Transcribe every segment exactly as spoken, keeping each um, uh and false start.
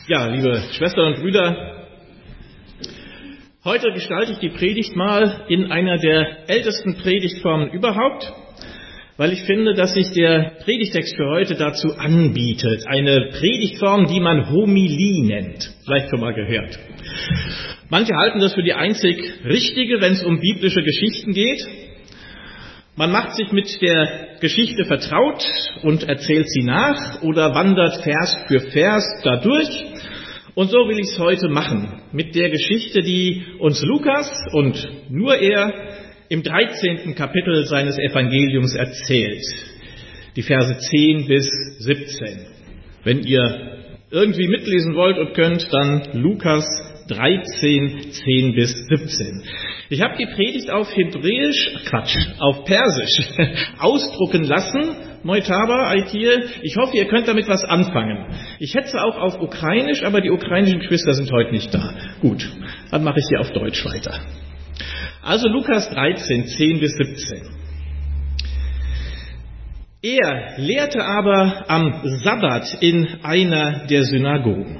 Ja, liebe Schwestern und Brüder, heute gestalte ich die Predigt mal in einer der ältesten Predigtformen überhaupt, weil ich finde, dass sich der Predigtext für heute dazu anbietet. Eine Predigtform, die man Homilie nennt. Vielleicht schon mal gehört. Manche halten das für die einzig richtige, wenn es um biblische Geschichten geht. Man macht sich mit der Geschichte vertraut und erzählt sie nach oder wandert Vers für Vers dadurch. Und so will ich es heute machen, mit der Geschichte, die uns Lukas und nur er im dreizehnten Kapitel seines Evangeliums erzählt. Die Verse zehn bis siebzehn. Wenn ihr irgendwie mitlesen wollt und könnt, dann Lukas dreizehn, zehn bis siebzehn. Ich habe die Predigt auf Hebräisch, Quatsch, auf Persisch ausdrucken lassen, Moitaba, Aitir. Ich hoffe, ihr könnt damit was anfangen. Ich hätte sie auch auf Ukrainisch, aber die ukrainischen Geschwister sind heute nicht da. Gut, dann mache ich sie auf Deutsch weiter. Also Lukas dreizehn, zehn bis siebzehn. Er lehrte aber am Sabbat in einer der Synagogen.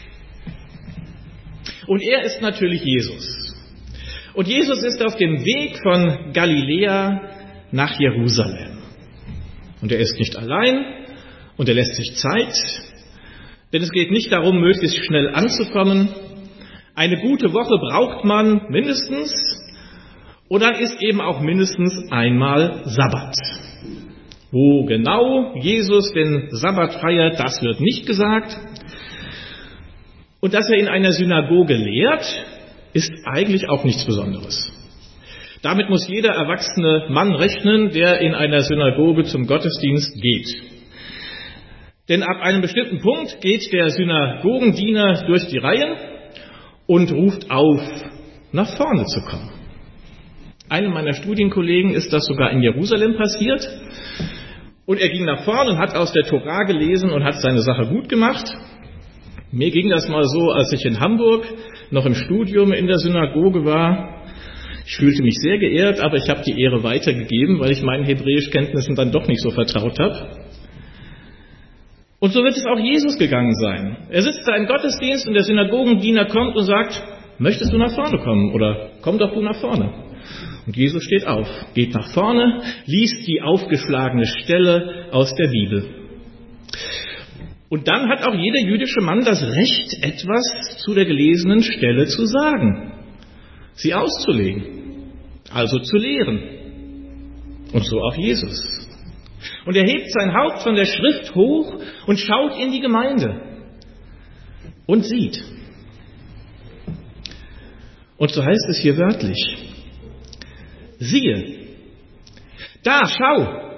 Und er ist natürlich Jesus. Und Jesus ist auf dem Weg von Galiläa nach Jerusalem. Und er ist nicht allein und er lässt sich Zeit, denn es geht nicht darum, möglichst schnell anzukommen. Eine gute Woche braucht man mindestens und dann ist eben auch mindestens einmal Sabbat. Wo genau Jesus den Sabbat feiert, das wird nicht gesagt. Und dass er in einer Synagoge lehrt, ist eigentlich auch nichts Besonderes. Damit muss jeder erwachsene Mann rechnen, der in einer Synagoge zum Gottesdienst geht. Denn ab einem bestimmten Punkt geht der Synagogendiener durch die Reihen und ruft auf, nach vorne zu kommen. Einem meiner Studienkollegen ist das sogar in Jerusalem passiert. Und er ging nach vorne und hat aus der Tora gelesen und hat seine Sache gut gemacht. Mir ging das mal so, als ich in Hamburg noch im Studium in der Synagoge war. Ich fühlte mich sehr geehrt, aber ich habe die Ehre weitergegeben, weil ich meinen Hebräischkenntnissen dann doch nicht so vertraut habe. Und so wird es auch Jesus gegangen sein. Er sitzt da im Gottesdienst und der Synagogendiener kommt und sagt, möchtest du nach vorne kommen oder komm doch du nach vorne. Und Jesus steht auf, geht nach vorne, liest die aufgeschlagene Stelle aus der Bibel. Und dann hat auch jeder jüdische Mann das Recht, etwas zu der gelesenen Stelle zu sagen, sie auszulegen, also zu lehren. Und so auch Jesus. Und er hebt sein Haupt von der Schrift hoch und schaut in die Gemeinde und sieht. Und so heißt es hier wörtlich, siehe, da, schau.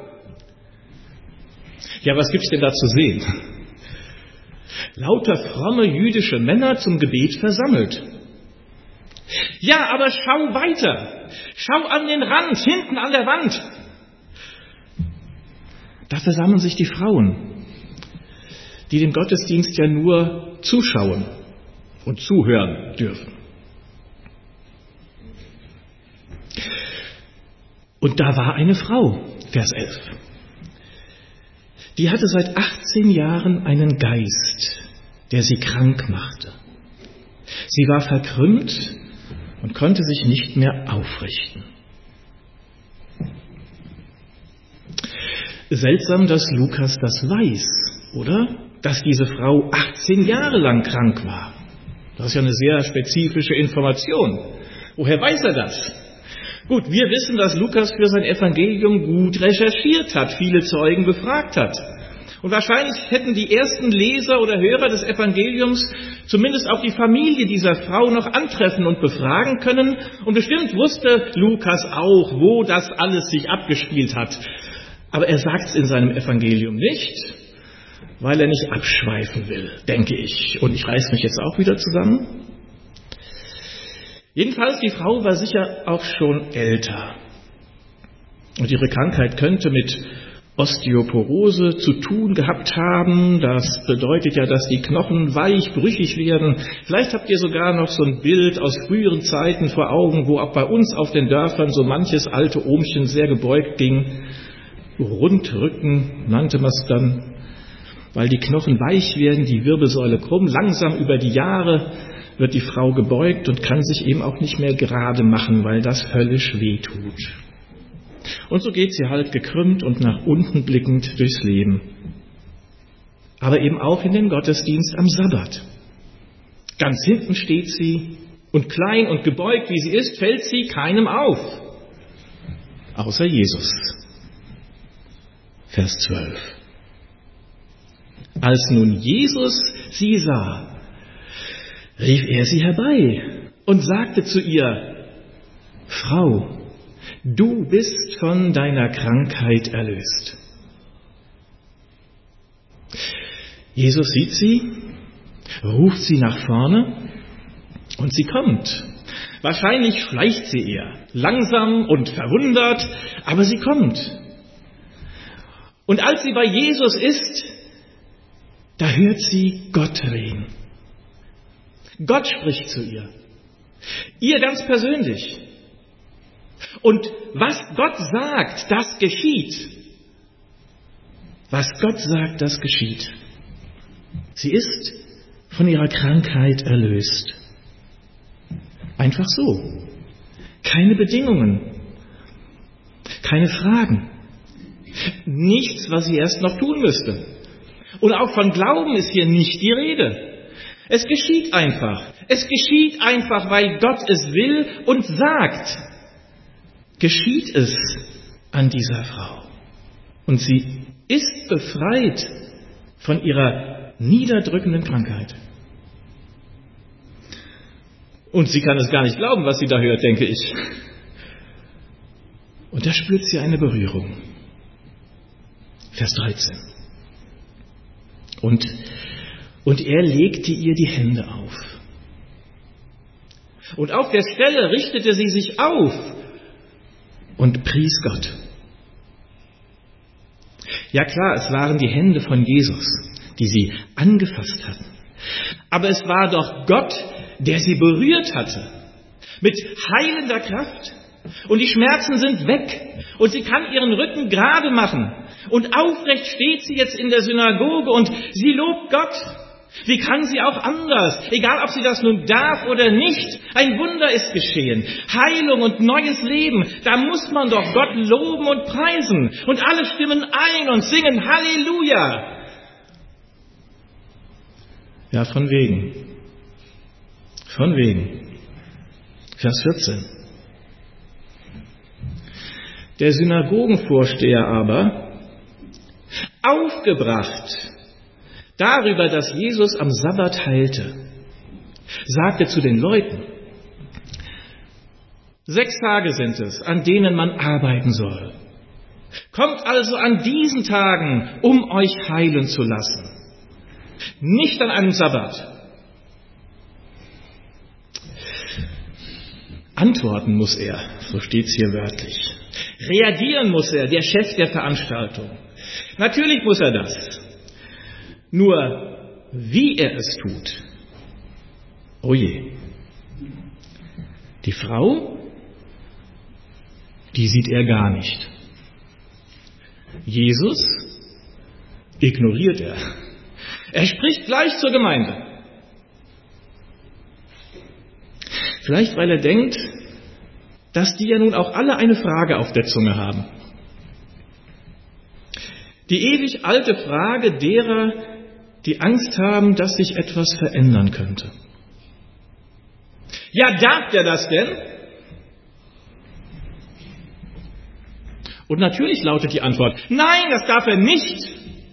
Ja, was gibt's denn da zu sehen? Lauter fromme jüdische Männer zum Gebet versammelt. Ja, aber schau weiter. Schau an den Rand, hinten an der Wand. Da versammeln sich die Frauen, die dem Gottesdienst ja nur zuschauen und zuhören dürfen. Und da war eine Frau, Vers elf. Die hatte seit achtzehn Jahren einen Geist, der sie krank machte. Sie war verkrümmt und konnte sich nicht mehr aufrichten. Seltsam, dass Lukas das weiß, oder? Dass diese Frau achtzehn Jahre lang krank war. Das ist ja eine sehr spezifische Information. Woher weiß er das? Gut, wir wissen, dass Lukas für sein Evangelium gut recherchiert hat, viele Zeugen befragt hat. Und wahrscheinlich hätten die ersten Leser oder Hörer des Evangeliums zumindest auch die Familie dieser Frau noch antreffen und befragen können. Und bestimmt wusste Lukas auch, wo das alles sich abgespielt hat. Aber er sagt es in seinem Evangelium nicht, weil er nicht abschweifen will, denke ich. Und ich reiß mich jetzt auch wieder zusammen. Jedenfalls, die Frau war sicher auch schon älter. Und ihre Krankheit könnte mit Osteoporose zu tun gehabt haben. Das bedeutet ja, dass die Knochen weich, brüchig werden. Vielleicht habt ihr sogar noch so ein Bild aus früheren Zeiten vor Augen, wo auch bei uns auf den Dörfern so manches alte Ohmchen sehr gebeugt ging. Rundrücken nannte man es dann. weil die Knochen weich werden, die Wirbelsäule krumm. Langsam über die Jahre wird die Frau gebeugt und kann sich eben auch nicht mehr gerade machen, weil das höllisch wehtut. Und so geht sie halt gekrümmt und nach unten blickend durchs Leben. Aber eben auch in den Gottesdienst am Sabbat. Ganz hinten steht sie und klein und gebeugt, wie sie ist, fällt sie keinem auf. Außer Jesus. Vers zwölf. Als nun Jesus sie sah, rief er sie herbei und sagte zu ihr: Frau, du bist von deiner Krankheit erlöst. Jesus sieht sie, ruft sie nach vorne und sie kommt. Wahrscheinlich schleicht sie eher, langsam und verwundert, aber sie kommt. Und als sie bei Jesus ist, da hört sie Gott reden. Gott spricht zu ihr. Ihr ganz persönlich. Und was Gott sagt, das geschieht. Was Gott sagt, das geschieht. Sie ist von ihrer Krankheit erlöst. Einfach so. Keine Bedingungen. Keine Fragen. Nichts, was sie erst noch tun müsste. Und auch von Glauben ist hier nicht die Rede. Es geschieht einfach. Es geschieht einfach, weil Gott es will und sagt. Geschieht es an dieser Frau. Und sie ist befreit von ihrer niederdrückenden Krankheit. Und sie kann es gar nicht glauben, was sie da hört, denke ich. Und da spürt sie eine Berührung. Vers dreizehn. Und, und er legte ihr die Hände auf. Und auf der Stelle richtete sie sich auf und pries Gott. Ja klar, es waren die Hände von Jesus, die sie angefasst hatten. Aber es war doch Gott, der sie berührt hatte. Mit heilender Kraft. Und die Schmerzen sind weg. Und sie kann ihren Rücken gerade machen. Und aufrecht steht sie jetzt in der Synagoge und sie lobt Gott. Wie kann sie auch anders? Egal, ob sie das nun darf oder nicht. Ein Wunder ist geschehen. Heilung und neues Leben. Da muss man doch Gott loben und preisen. Und alle stimmen ein und singen Halleluja. Ja, von wegen. Von wegen. Vers vierzehn. Der Synagogenvorsteher aber, aufgebracht darüber, dass Jesus am Sabbat heilte, sagte zu den Leuten: Sechs Tage sind es, an denen man arbeiten soll. Kommt also an diesen Tagen, um euch heilen zu lassen. Nicht an einem Sabbat. Antworten muss er, so steht es hier wörtlich. Reagieren muss er, der Chef der Veranstaltung. Natürlich muss er das. Nur, wie er es tut, oh je. Die Frau, die sieht er gar nicht. Jesus ignoriert er. Er spricht gleich zur Gemeinde. Vielleicht, weil er denkt, dass die ja nun auch alle eine Frage auf der Zunge haben. Die ewig alte Frage derer, die Angst haben, dass sich etwas verändern könnte. Ja, darf der das denn? Und natürlich lautet die Antwort: Nein, das darf er nicht.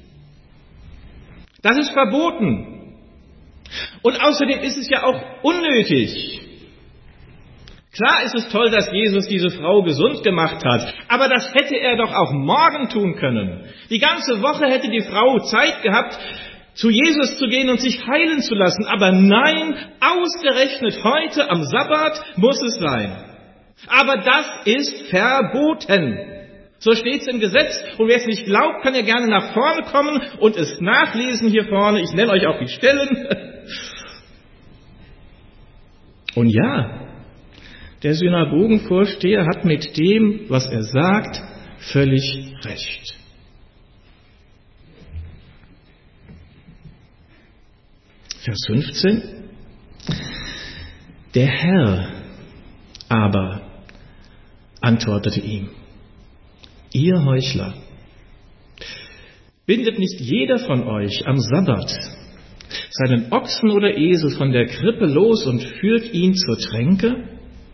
Das ist verboten. Und außerdem ist es ja auch unnötig. Klar ist es toll, dass Jesus diese Frau gesund gemacht hat, aber das hätte er doch auch morgen tun können. Die ganze Woche hätte die Frau Zeit gehabt, zu Jesus zu gehen und sich heilen zu lassen. Aber nein, ausgerechnet heute am Sabbat muss es sein. Aber das ist verboten. So steht es im Gesetz. Und wer es nicht glaubt, kann ja gerne nach vorne kommen und es nachlesen hier vorne. Ich nenne euch auch die Stellen. Und ja, der Synagogenvorsteher hat mit dem, was er sagt, völlig recht. Vers fünfzehn. Der Herr aber antwortete ihm: Ihr Heuchler, bindet nicht jeder von euch am Sabbat seinen Ochsen oder Esel von der Krippe los und führt ihn zur Tränke?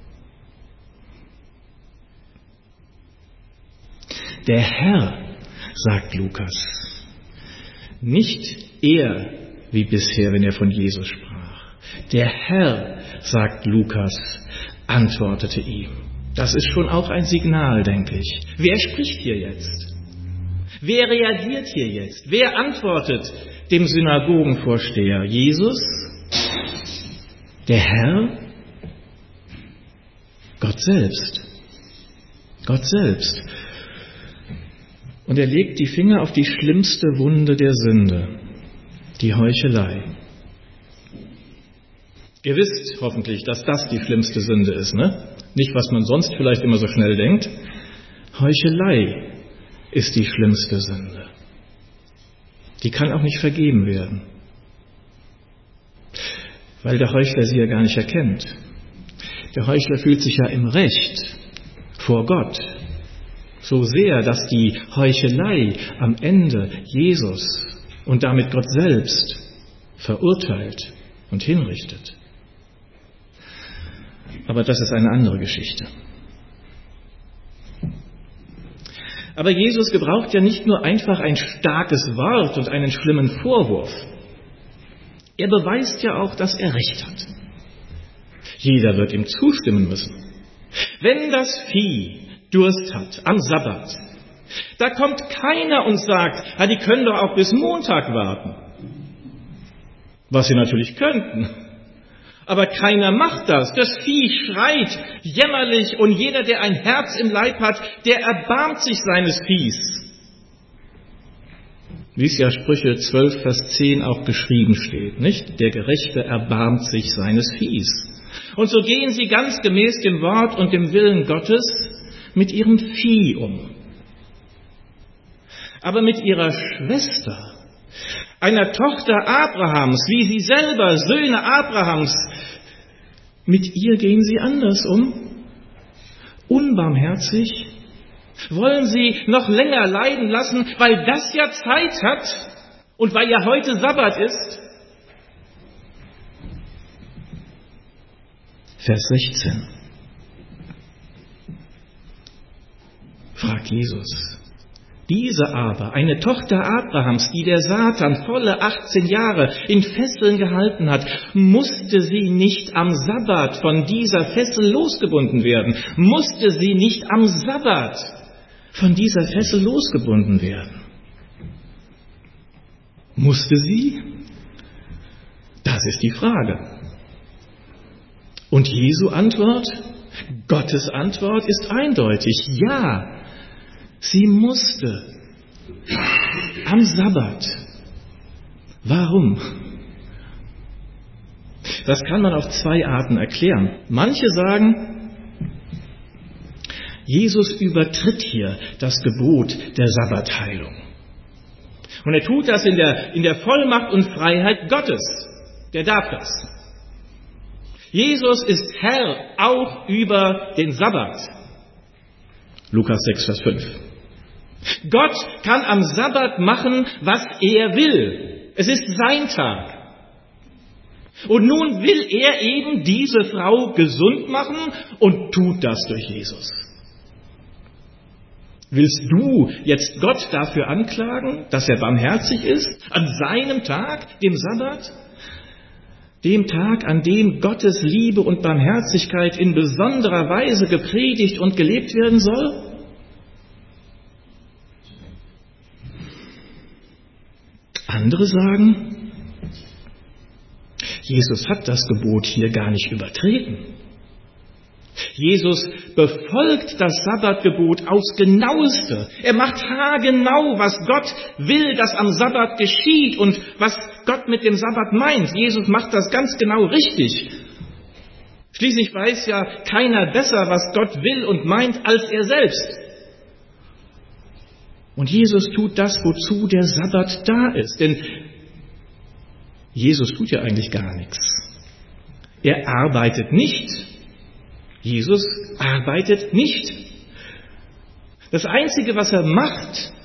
Der Herr, sagt Lukas, nicht er wie bisher, wenn er von Jesus sprach. Der Herr, sagt Lukas, antwortete ihm. Das ist schon auch ein Signal, denke ich. Wer spricht hier jetzt? Wer reagiert hier jetzt? Wer antwortet dem Synagogenvorsteher? Jesus? Der Herr? Gott selbst. Gott selbst. Und er legt die Finger auf die schlimmste Wunde der Sünde, die Heuchelei. Ihr wisst hoffentlich, dass das die schlimmste Sünde ist, ne? Nicht, was man sonst vielleicht immer so schnell denkt. Heuchelei ist die schlimmste Sünde. Die kann auch nicht vergeben werden, weil der Heuchler sie ja gar nicht erkennt. Der Heuchler fühlt sich ja im Recht vor Gott. So sehr, dass die Heuchelei am Ende Jesus und damit Gott selbst verurteilt und hinrichtet. Aber das ist eine andere Geschichte. Aber Jesus gebraucht ja nicht nur einfach ein starkes Wort und einen schlimmen Vorwurf. Er beweist ja auch, dass er Recht hat. Jeder wird ihm zustimmen müssen. Wenn das Vieh Durst hat am Sabbat, da kommt keiner und sagt, ah, die können doch auch bis Montag warten. Was sie natürlich könnten. Aber keiner macht das. Das Vieh schreit jämmerlich und jeder, der ein Herz im Leib hat, der erbarmt sich seines Viehs. Wie es ja Sprüche zwölf, Vers zehn auch geschrieben steht, nicht? Der Gerechte erbarmt sich seines Viehs. Und so gehen sie ganz gemäß dem Wort und dem Willen Gottes mit ihrem Vieh um. Aber mit ihrer Schwester, einer Tochter Abrahams, wie sie selber Söhne Abrahams, mit ihr gehen sie anders um. Unbarmherzig. Wollen sie noch länger leiden lassen, weil das ja Zeit hat und weil ja heute Sabbat ist? Vers sechzehn. Fragt Jesus. Diese aber, eine Tochter Abrahams, die der Satan volle achtzehn Jahre in Fesseln gehalten hat, musste sie nicht am Sabbat von dieser Fessel losgebunden werden? Musste sie nicht am Sabbat von dieser Fessel losgebunden werden? Musste sie? Das ist die Frage. Und Jesu Antwort, Gottes Antwort ist eindeutig. Ja, sie musste am Sabbat. Warum? Das kann man auf zwei Arten erklären. Manche sagen, Jesus übertritt hier das Gebot der Sabbatheilung. Und er tut das in der, in der Vollmacht und Freiheit Gottes. Der darf das. Jesus ist Herr auch über den Sabbat. Lukas sechs, Vers fünf. Gott kann am Sabbat machen, was er will. Es ist sein Tag. Und nun will er eben diese Frau gesund machen und tut das durch Jesus. Willst du jetzt Gott dafür anklagen, dass er barmherzig ist, an seinem Tag, dem Sabbat? Dem Tag, an dem Gottes Liebe und Barmherzigkeit in besonderer Weise gepredigt und gelebt werden soll? Andere sagen, Jesus hat das Gebot hier gar nicht übertreten. Jesus befolgt das Sabbatgebot aufs Genaueste. Er macht haargenau, was Gott will, dass am Sabbat geschieht und was Gott mit dem Sabbat meint. Jesus macht das ganz genau richtig. Schließlich weiß ja keiner besser, was Gott will und meint, als er selbst. Und Jesus tut das, wozu der Sabbat da ist. Denn Jesus tut ja eigentlich gar nichts. Er arbeitet nicht. Jesus arbeitet nicht. Das Einzige, was er macht,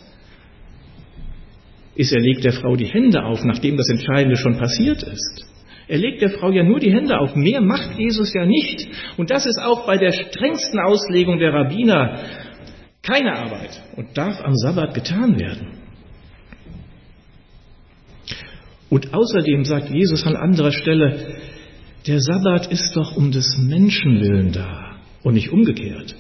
ist, er legt der Frau die Hände auf, nachdem das Entscheidende schon passiert ist. Er legt der Frau ja nur die Hände auf. Mehr macht Jesus ja nicht. Und das ist auch bei der strengsten Auslegung der Rabbiner keine Arbeit und darf am Sabbat getan werden. Und außerdem sagt Jesus an anderer Stelle, der Sabbat ist doch um des Menschen willen da und nicht umgekehrt.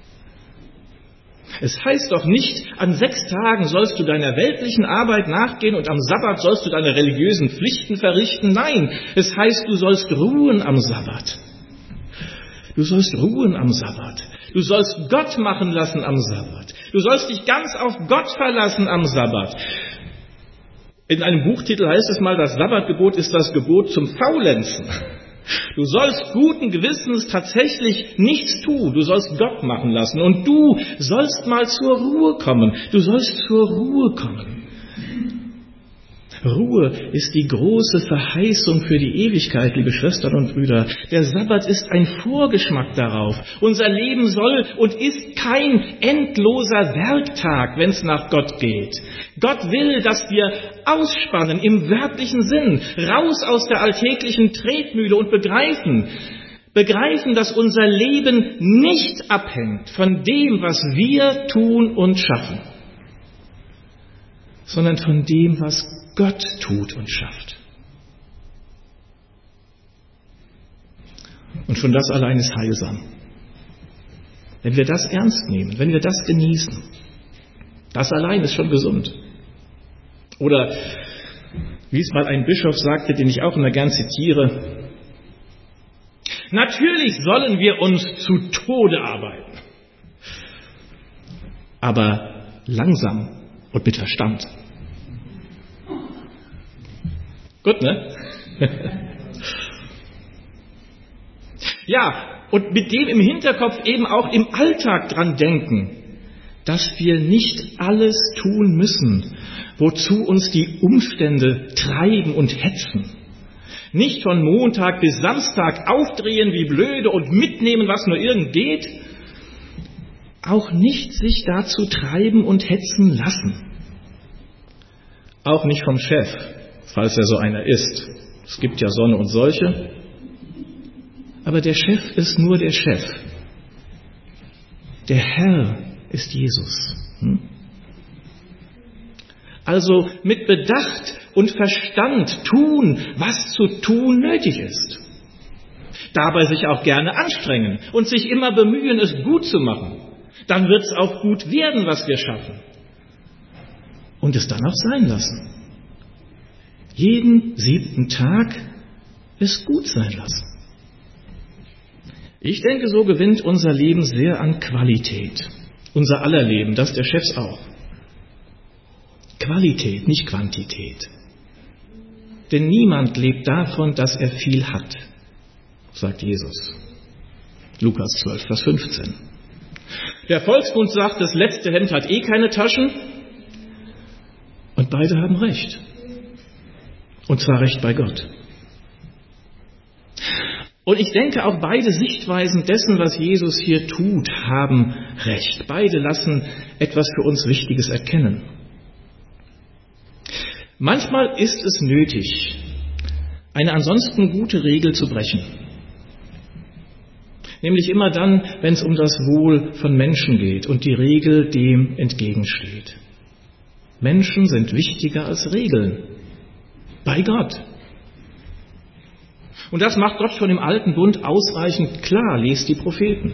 Es heißt doch nicht, an sechs Tagen sollst du deiner weltlichen Arbeit nachgehen und am Sabbat sollst du deine religiösen Pflichten verrichten. Nein, es heißt, du sollst ruhen am Sabbat. Du sollst ruhen am Sabbat. Du sollst Gott machen lassen am Sabbat. Du sollst dich ganz auf Gott verlassen am Sabbat. In einem Buchtitel heißt es mal, das Sabbatgebot ist das Gebot zum Faulenzen. Du sollst guten Gewissens tatsächlich nichts tun. Du sollst Gott machen lassen. Und du sollst mal zur Ruhe kommen. Du sollst zur Ruhe kommen. Ruhe ist die große Verheißung für die Ewigkeit, liebe Schwestern und Brüder. Der Sabbat ist ein Vorgeschmack darauf. Unser Leben soll und ist kein endloser Werktag, wenn es nach Gott geht. Gott will, dass wir ausspannen im wörtlichen Sinn, raus aus der alltäglichen Tretmühle und begreifen, begreifen, dass unser Leben nicht abhängt von dem, was wir tun und schaffen, sondern von dem, was Gott tut und schafft. Und schon das allein ist heilsam. Wenn wir das ernst nehmen, wenn wir das genießen, das allein ist schon gesund. Oder wie es mal ein Bischof sagte, den ich auch immer gern zitiere, natürlich sollen wir uns zu Tode arbeiten, aber langsam und mit Verstand. Gut, ne? Ja, und mit dem im Hinterkopf eben auch im Alltag dran denken, dass wir nicht alles tun müssen, wozu uns die Umstände treiben und hetzen. Nicht von Montag bis Samstag aufdrehen wie blöde und mitnehmen, was nur irgend geht. Auch nicht sich dazu treiben und hetzen lassen. Auch nicht vom Chef, falls er so einer ist. Es gibt ja Sonne und solche. Aber der Chef ist nur der Chef. Der Herr ist Jesus. Hm? Also mit Bedacht und Verstand tun, was zu tun nötig ist. Dabei sich auch gerne anstrengen und sich immer bemühen, es gut zu machen. Dann wird es auch gut werden, was wir schaffen. Und es dann auch sein lassen. Jeden siebten Tag es gut sein lassen. Ich denke, so gewinnt unser Leben sehr an Qualität. Unser aller Leben, das der Chefs auch. Qualität, nicht Quantität. Denn niemand lebt davon, dass er viel hat, sagt Jesus. Lukas zwölf, Vers fünfzehn. Der Volksmund sagt, das letzte Hemd hat eh keine Taschen. Und beide haben recht. Und zwar recht bei Gott. Und ich denke, auch beide Sichtweisen dessen, was Jesus hier tut, haben recht. Beide lassen etwas für uns Wichtiges erkennen. Manchmal ist es nötig, eine ansonsten gute Regel zu brechen. Nämlich immer dann, wenn es um das Wohl von Menschen geht und die Regel dem entgegensteht. Menschen sind wichtiger als Regeln. Bei Gott. Und das macht Gott schon im Alten Bund ausreichend klar, lest die Propheten.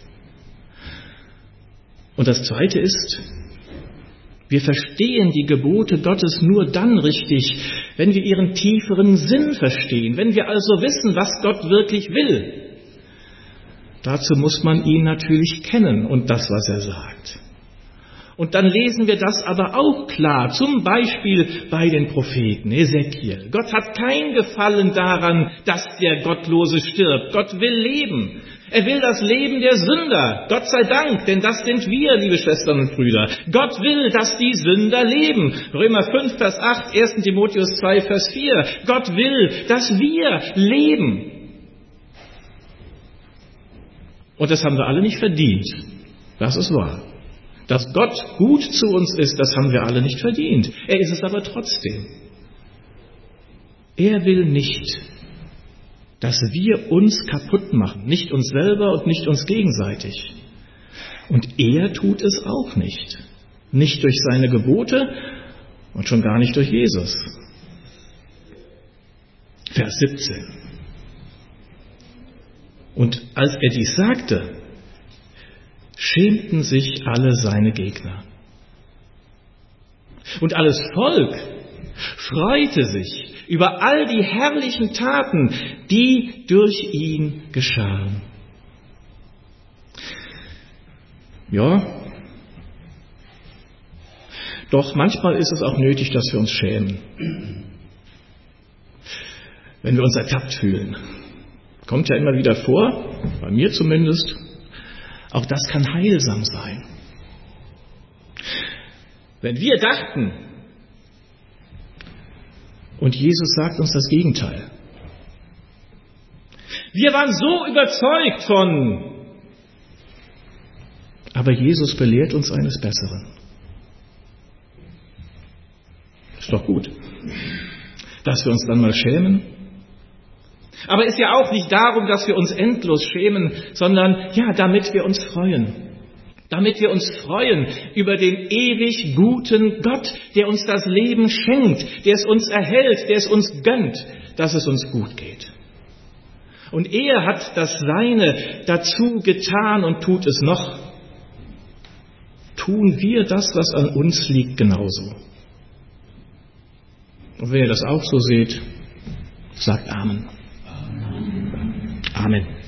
Und das Zweite ist, wir verstehen die Gebote Gottes nur dann richtig, wenn wir ihren tieferen Sinn verstehen, wenn wir also wissen, was Gott wirklich will. Dazu muss man ihn natürlich kennen und das, was er sagt. Und dann lesen wir das aber auch klar, zum Beispiel bei den Propheten, Ezekiel. Gott hat kein Gefallen daran, dass der Gottlose stirbt. Gott will Leben. Er will das Leben der Sünder. Gott sei Dank, denn das sind wir, liebe Schwestern und Brüder. Gott will, dass die Sünder leben. Römer fünf, Vers acht, erster Timotheus zwei, Vers vier. Gott will, dass wir leben. Und das haben wir alle nicht verdient. Das ist wahr. Dass Gott gut zu uns ist, das haben wir alle nicht verdient. Er ist es aber trotzdem. Er will nicht, dass wir uns kaputt machen. Nicht uns selber und nicht uns gegenseitig. Und er tut es auch nicht. Nicht durch seine Gebote und schon gar nicht durch Jesus. Vers siebzehn. Und als er dies sagte, schämten sich alle seine Gegner. Und alles Volk freute sich über all die herrlichen Taten, die durch ihn geschahen. Ja, doch manchmal ist es auch nötig, dass wir uns schämen. Wenn wir uns ertappt fühlen. Kommt ja immer wieder vor, bei mir zumindest. Auch das kann heilsam sein. Wenn wir dachten, und Jesus sagt uns das Gegenteil. Wir waren so überzeugt von, aber Jesus belehrt uns eines Besseren. Ist doch gut, dass wir uns dann mal schämen. Aber es ist ja auch nicht darum, dass wir uns endlos schämen, sondern ja, damit wir uns freuen. Damit wir uns freuen über den ewig guten Gott, der uns das Leben schenkt, der es uns erhält, der es uns gönnt, dass es uns gut geht. Und er hat das Seine dazu getan und tut es noch. Tun wir das, was an uns liegt, genauso. Und wenn ihr das auch so seht, sagt Amen. Amen.